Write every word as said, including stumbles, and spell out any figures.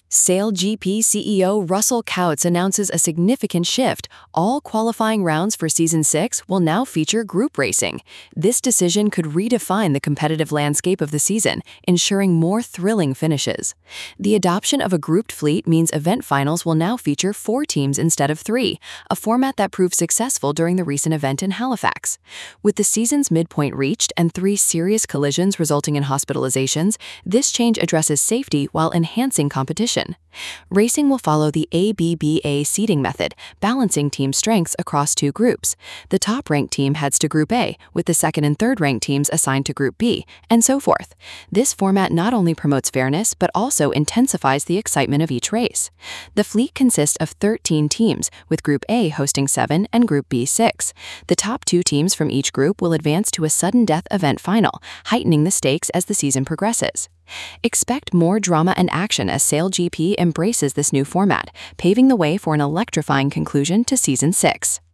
SailGP C E O Russell Coutts announces a significant shift. All qualifying rounds for Season six will now feature group racing. This decision could redefine the competitive landscape of the season, ensuring more thrilling finishes. The adoption of a grouped fleet means event finals will now feature four teams instead of three, a format that proved successful during the recent event in Halifax. With the season's midpoint reached and three serious collisions resulting in hospitalizations, this change addresses safety while enhancing competition. Racing will follow the A B B A seeding method, balancing team strengths across two groups. The top-ranked team heads to Group A, with the second and third-ranked teams assigned to Group B, and so forth. This format not only promotes fairness, but also intensifies the excitement of each race. The fleet consists of thirteen teams, with Group A hosting seven and Group B six. The top two teams from each group will advance to a sudden death event final, heightening the stakes as the season progresses. Expect more drama and action as SailGP embraces this new format, paving the way for an electrifying conclusion to Season six.